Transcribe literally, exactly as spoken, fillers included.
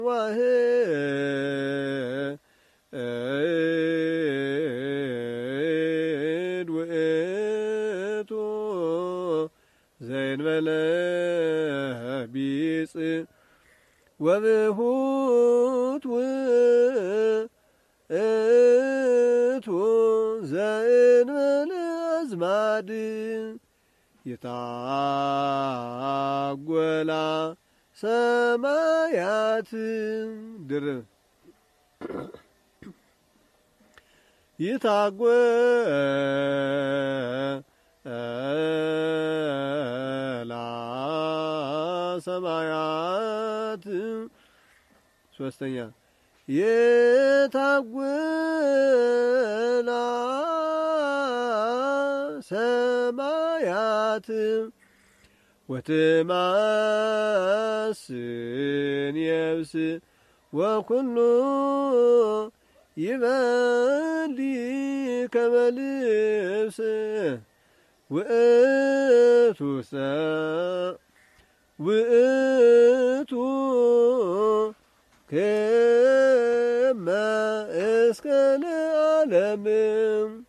ዋህድ ውእቱ ዘእንበለ ቢጽ ወብሁት ውእቱ ዘእንበለ አዝማድ የታጐላ ሰማያት ድርብ ይታጐላ ሰማያት ሶስተኛ የታጐላ ሰማያት ወትማስን የብስ ወኩሉ ይበሊ ከመ ልብስ ውእቱሰ ውእቱ ከመ እስከ ለዓለም